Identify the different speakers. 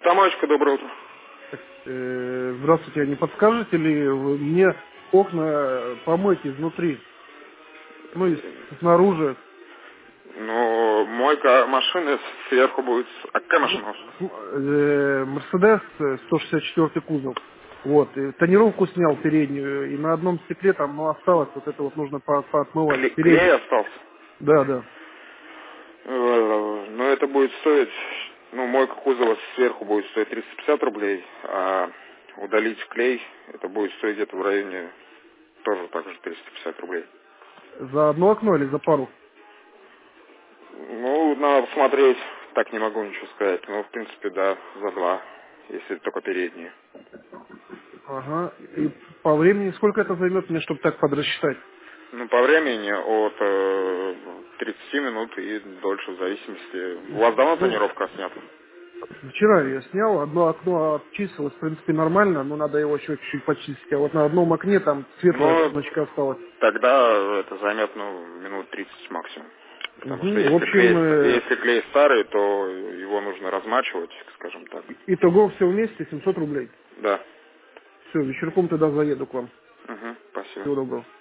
Speaker 1: Тамарочка, доброе утро.
Speaker 2: Здравствуйте, а не подскажете ли вы мне окна помойте изнутри, ну и снаружи?
Speaker 1: Ну, мойка машины сверху будет. А какая машина у вас?
Speaker 2: Мерседес 164 кузов. Вот, и тонировку снял переднюю, и на одном стекле там, ну, осталось, вот это вот нужно поотмывать.
Speaker 1: Клей остался?
Speaker 2: Да, да.
Speaker 1: Ну, это будет стоить, ну, мойка кузова сверху будет стоить 350 рублей, а удалить клей, это будет стоить где-то в районе тоже так же 350 рублей.
Speaker 2: За одно окно или за пару?
Speaker 1: Ну, надо посмотреть, так не могу ничего сказать. Ну, в принципе, да, за два, если только передние.
Speaker 2: Ага. И по времени сколько это займет мне, чтобы так подрасчитать?
Speaker 1: Ну, по времени от 30 минут и дольше, в зависимости. У вас давно
Speaker 2: Ну,
Speaker 1: тонировка снята?
Speaker 2: вчера я снял, одно окно обчистилось, в принципе, нормально, но надо его еще чуть-чуть почистить. А вот на одном окне там светлое
Speaker 1: Ну,
Speaker 2: пятнышко осталось.
Speaker 1: тогда это займет, ну, минут 30 максимум. Потому что
Speaker 2: Мгм. В общем,
Speaker 1: если клей старый, то его нужно размачивать, скажем так.
Speaker 2: итого все вместе 700 рублей.
Speaker 1: Да.
Speaker 2: Все, вечерком тогда заеду к вам.
Speaker 1: Угу, спасибо.
Speaker 2: Всего доброго.